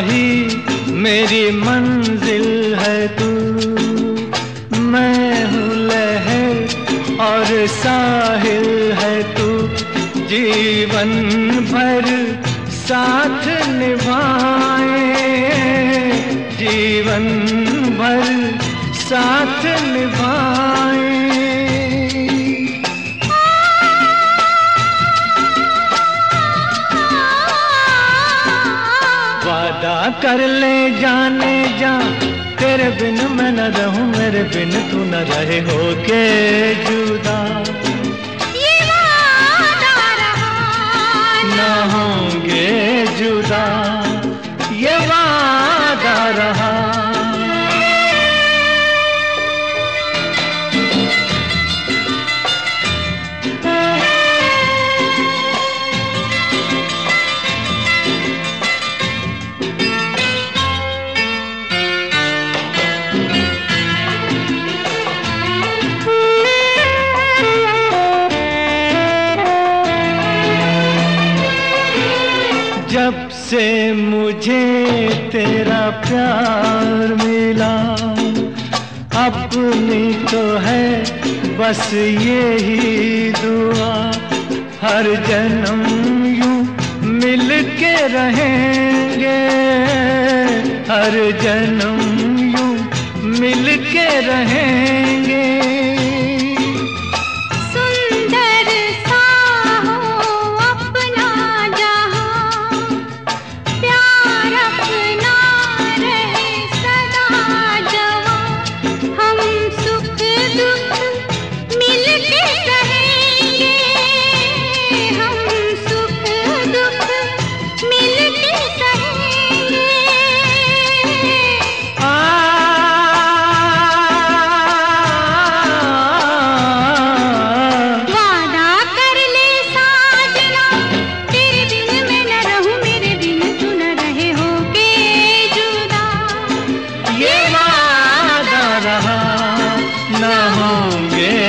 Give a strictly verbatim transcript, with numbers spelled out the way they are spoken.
ही मेरी मंजिल है तू। मैं हूँ लहर और साहिल है तू, जीवन भर साथ निभाए, जीवन भर साथ निभाए। वादा कर ले जाने जा, तेरे बिन मैं न रहूं, मेरे बिन तू न रहे होके जुदा। ये वादा रहा न होंगे जुदा, ये वादा रहा। जब से मुझे तेरा प्यार मिला, अपनी तो है बस यही दुआ, हर जन्म यूं मिल के रहेंगे, हर जन्म यूं मिल के रहेंगे। न होंगे